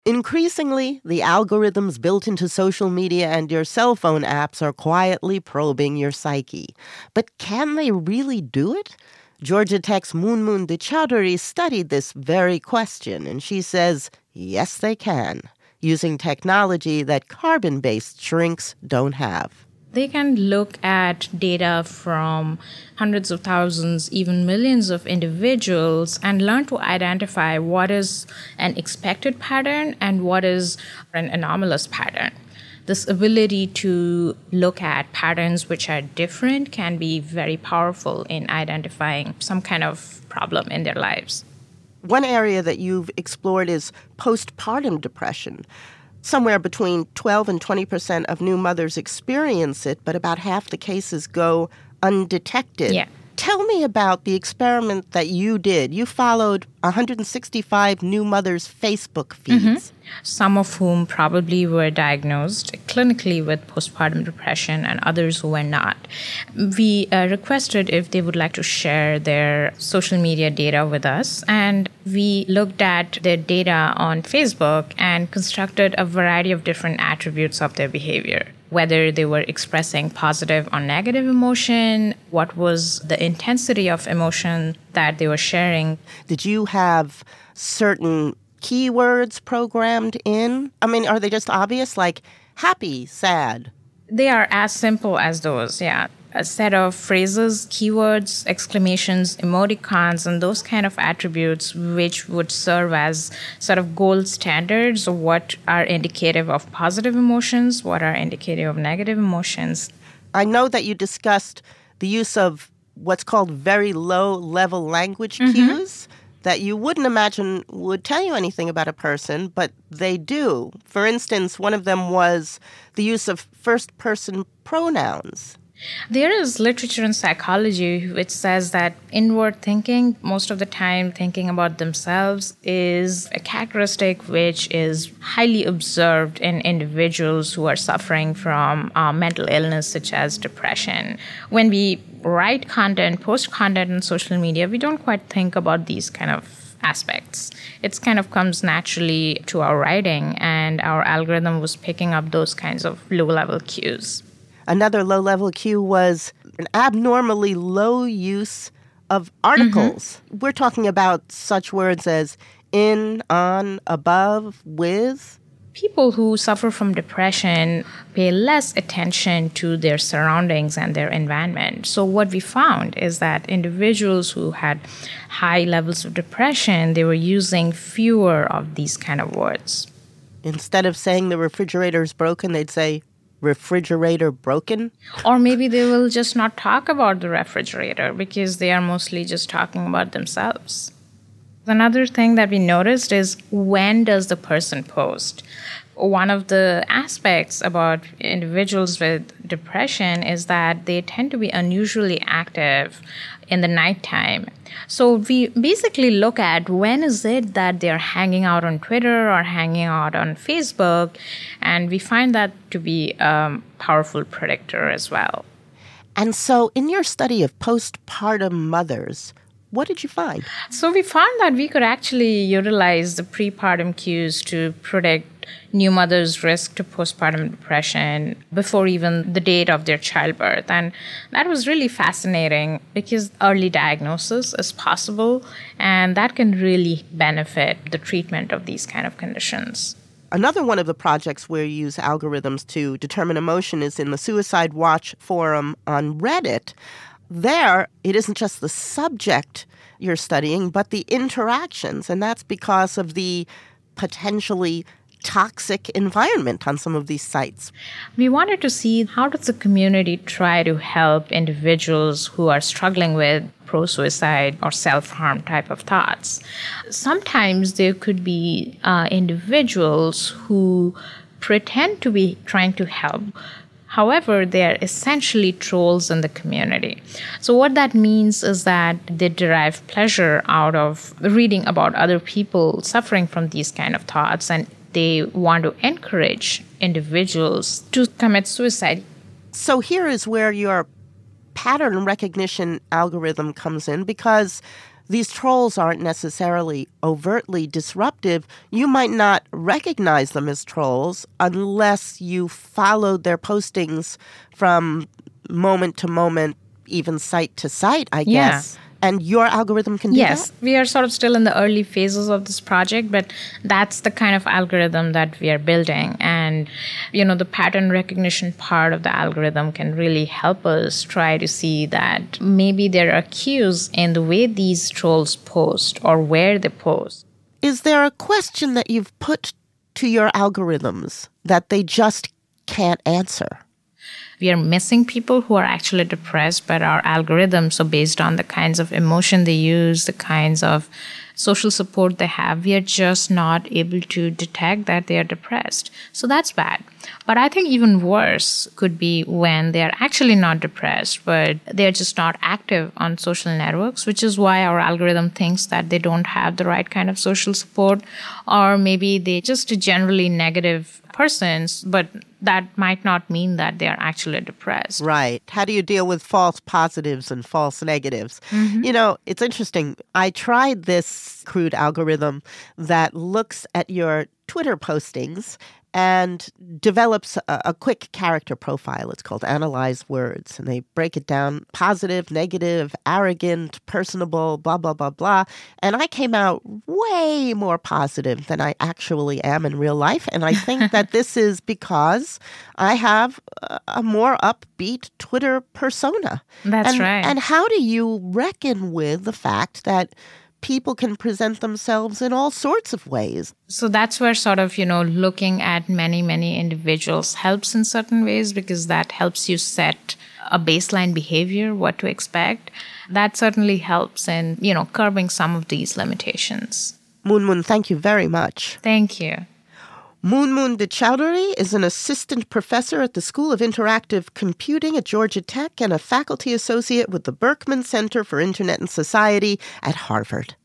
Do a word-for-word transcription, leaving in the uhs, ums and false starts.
Increasingly, the algorithms built into social media and your cell phone apps are quietly probing your psyche. But can they really do it? Georgia Tech's Moonmoon Dechaudary studied this very question, and she says, yes, they can, using technology that carbon-based shrinks don't have. They can look at data from hundreds of thousands, even millions of individuals and learn to identify what is an expected pattern and what is an anomalous pattern. This ability to look at patterns which are different can be very powerful in identifying some kind of problem in their lives. One area that you've explored is postpartum depression. Somewhere between twelve and twenty percent of new mothers experience it, but about half the cases go undetected. Yeah. Tell me about the experiment that you did. You followed one hundred sixty-five new mothers' Facebook feeds. Mm-hmm. Some of whom probably were diagnosed clinically with postpartum depression and others who were not. We uh, requested if they would like to share their social media data with us, and we looked at their data on Facebook and constructed a variety of different attributes of their behavior. Whether they were expressing positive or negative emotion, what was the intensity of emotion that they were sharing. Did you have certain keywords programmed in? I mean, are they just obvious, like happy, sad? They are as simple as those, yeah. A set of phrases, keywords, exclamations, emoticons, and those kind of attributes which would serve as sort of gold standards of what are indicative of positive emotions, what are indicative of negative emotions. I know that you discussed the use of what's called very low-level language Mm-hmm. cues that you wouldn't imagine would tell you anything about a person, but they do. For instance, one of them was the use of first-person pronouns. There is literature in psychology which says that inward thinking, most of the time thinking about themselves, is a characteristic which is highly observed in individuals who are suffering from uh, mental illness such as depression. When we write content, post content on social media, we don't quite think about these kind of aspects. It kind of comes naturally to our writing, and our algorithm was picking up those kinds of low-level cues. Another low-level cue was an abnormally low use of articles. Mm-hmm. We're talking about such words as in, on, above, with. People who suffer from depression pay less attention to their surroundings and their environment. So what we found is that individuals who had high levels of depression, they were using fewer of these kind of words. Instead of saying the refrigerator is broken, they'd say, refrigerator broken? Or maybe they will just not talk about the refrigerator because they are mostly just talking about themselves. Another thing that we noticed is, when does the person post? One of the aspects about individuals with depression is that they tend to be unusually active in the nighttime. So we basically look at when is it that they're hanging out on Twitter or hanging out on Facebook, and we find that to be a powerful predictor as well. And so in your study of postpartum mothers, what did you find? So we found that we could actually utilize the prepartum cues to predict new mothers' risk to postpartum depression before even the date of their childbirth. And that was really fascinating because early diagnosis is possible, and that can really benefit the treatment of these kind of conditions. Another one of the projects where you use algorithms to determine emotion is in the Suicide Watch forum on Reddit. There, it isn't just the subject you're studying, but the interactions, and that's because of the potentially toxic environment on some of these sites. We wanted to see, how does the community try to help individuals who are struggling with pro-suicide or self-harm type of thoughts. Sometimes there could be uh, individuals who pretend to be trying to help. However, they are essentially trolls in the community. So what that means is that they derive pleasure out of reading about other people suffering from these kind of thoughts, and they want to encourage individuals to commit suicide. So here is where your pattern recognition algorithm comes in, because these trolls aren't necessarily overtly disruptive. You might not recognize them as trolls unless you followed their postings from moment to moment, even site to site, I guess. Yeah. And your algorithm can do yes, that? Yes, we are sort of still in the early phases of this project, but that's the kind of algorithm that we are building. And, you know, the pattern recognition part of the algorithm can really help us try to see that maybe there are cues in the way these trolls post or where they post. Is there a question that you've put to your algorithms that they just can't answer? We are missing people who are actually depressed, but our algorithms, so based on the kinds of emotion they use, the kinds of social support they have, we are just not able to detect that they are depressed. So that's bad. But I think even worse could be when they are actually not depressed, but they're just not active on social networks, which is why our algorithm thinks that they don't have the right kind of social support, or maybe they're just generally negative persons, but that might not mean that they are actually depressed. Right. How do you deal with false positives and false negatives? Mm-hmm. You know, it's interesting. I tried this crude algorithm that looks at your Twitter postings and develops a, a quick character profile. It's called Analyze Words. And they break it down: positive, negative, arrogant, personable, blah, blah, blah, blah. And I came out way more positive than I actually am in real life. And I think that this is because I have a, a more upbeat Twitter persona. That's and, right. And how do you reckon with the fact that people can present themselves in all sorts of ways? So that's where sort of, you know, looking at many, many individuals helps in certain ways, because that helps you set a baseline behavior, what to expect. That certainly helps in, you know, curbing some of these limitations. Moonmoon, thank you very much. Thank you. Moonmoon Dechaudary is an assistant professor at the School of Interactive Computing at Georgia Tech and a faculty associate with the Berkman Center for Internet and Society at Harvard.